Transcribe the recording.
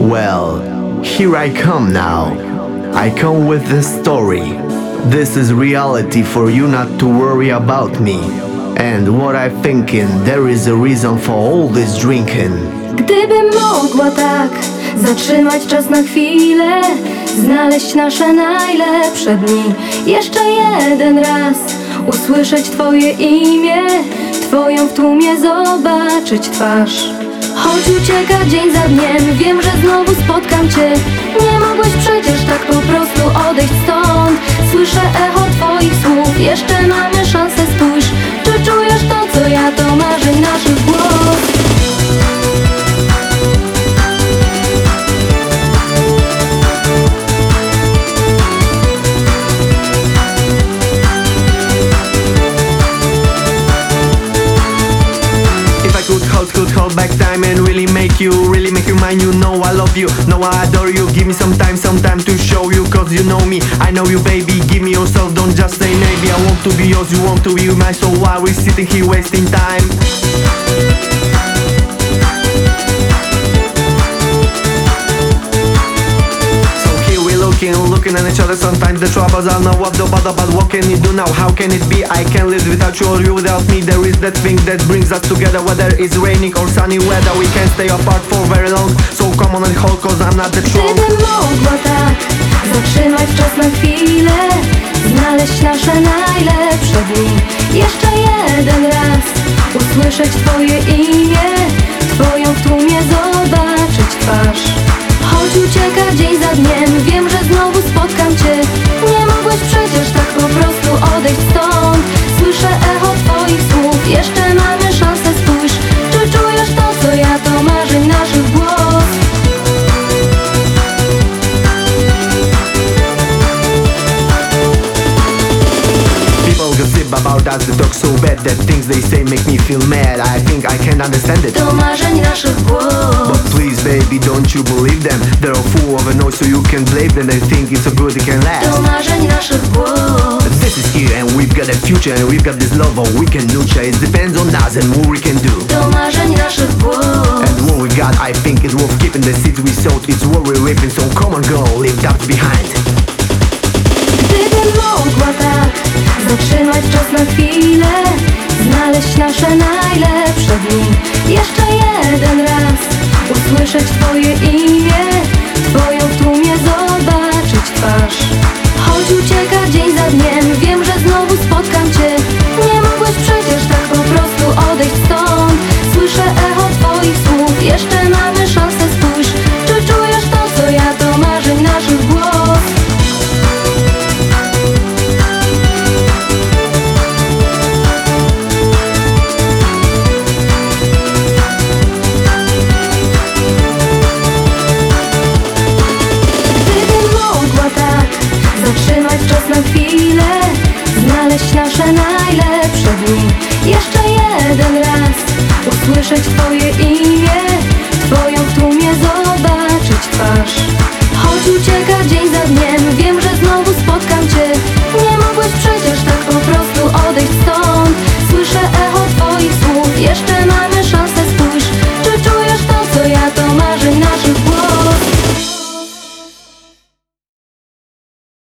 Well, here I come now. I come with this story. This is reality for you not to worry about me. And what I'm thinking, there is a reason for all this drinking. Gdybym mogła tak zatrzymać czas na chwilę, znaleźć nasze najlepsze dni, jeszcze jeden raz usłyszeć Twoje imię, Twoją w tłumie zobaczyć twarz. Choć ucieka dzień za dniem, wiem, że znowu spotkam Cię. Nie mogłeś przecież tak po prostu odejść stąd. Słyszę echo Twoich słów, jeszcze mamy szansę, spójrz. Czy czujesz to, co ja, to marzeń naszych głos? Could hold back time and really make you mine. You know I love you, know I adore you. Give me some time to show you, cause you know me, I know you, baby. Give me yourself, don't just say maybe. I want to be yours, you want to be mine. So why we sitting here wasting time? Looking at each other, sometimes the troubles are not what the bother. But what can you do now? How can it be? I can't live without you or you without me. There is that thing that brings us together, whether it's raining or sunny weather. We can't stay apart for very long, so come on and hold, cause I'm not that strong. Gdybym mogła tak zatrzymać czas na chwilę, znaleźć nasze najlepsze dni, jeszcze jeden raz usłyszeć Twoje imię, Twoją w tłumie zobaczyć twarz. Choć ucieka dzień za dniem, wiem, że znowu spotkam Cię. Nie mogłeś przecież tak po prostu odejść stąd. Słyszę echo Twoich słów, jeszcze mamy szansę, spójrz. Czy czujesz to, co ja, to marzeń naszych głos? People gossip about us, they talk so bad that things they say make me feel mad. I think I can't understand it. To marzeń naszych głos. But please baby, don't you believe them. They're all full of a noise, so you can blame them. They think it's so good it can last. To marzeń naszych głos. This is here and we've got a future and we've got this love all we can nurture. It depends on us and what we can do. To marzeń naszych głos. And what we got, I think it's worth keeping. The seeds we sowed, it's what we're reaping. So come on girl, leave that behind. Gdybym mogła tak zatrzymać czas na chwilę, znaleźć nasze najlepsze dni, jeszcze jeden raz usłyszeć Twoje imię, Twoją w tłumie zobaczyć twarz. Choć ucieka dzień za dniem, wiem, że znowu spotkam Cię. Nie mogłeś przecież tak po prostu odejść stąd. Słyszę echo Twoich słów, jeszcze mamy szansę, spójrz. Czy czujesz to, co ja, to marzeń naszych głos? Zatrzymać czas na chwilę, znaleźć nasze najlepsze dni, jeszcze jeden raz usłyszeć Twoje imię.